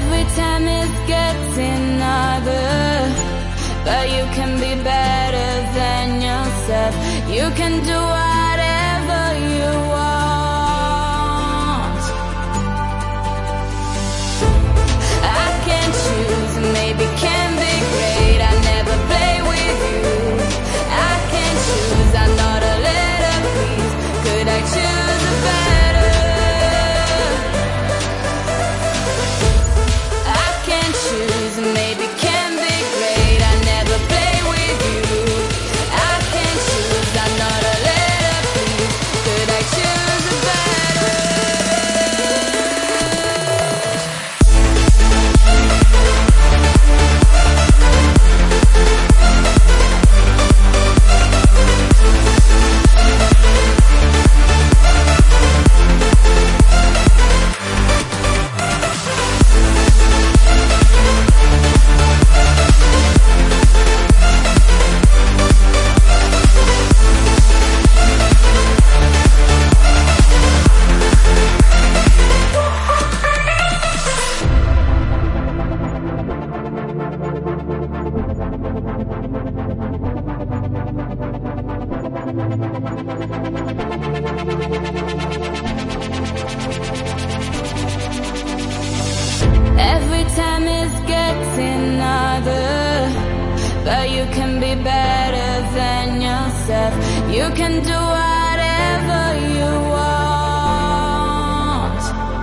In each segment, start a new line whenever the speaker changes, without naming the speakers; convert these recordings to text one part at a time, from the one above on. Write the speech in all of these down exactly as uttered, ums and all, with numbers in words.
Every time it's getting harder, but you can be better than yourself. You can do whatever you want. I can choose, maybe can be great. I never play with you. I can choose, I'm not a letter, please. Could I choose a better? I can choose, maybe can be great. I never play with you. I can choose, I'm not a letter, please. Could I choose a better? Every time it's getting harder, but you can be better than yourself. You can do whatever you want.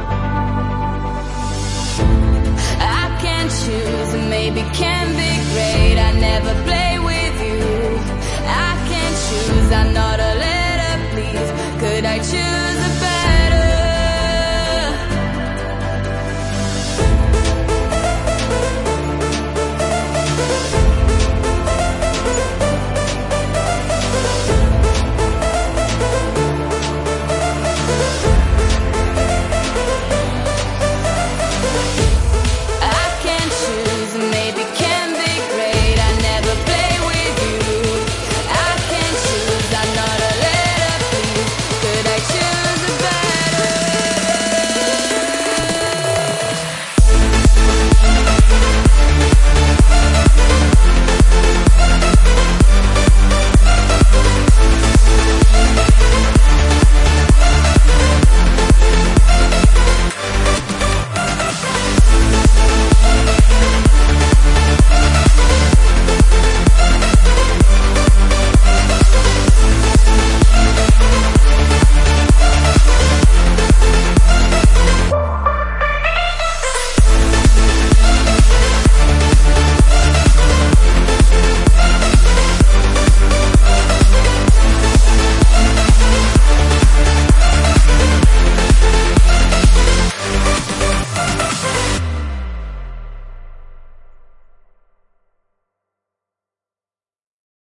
I can choose, maybe can be great. I never play with you. I can choose, I'm not a letter, please. Could I choose?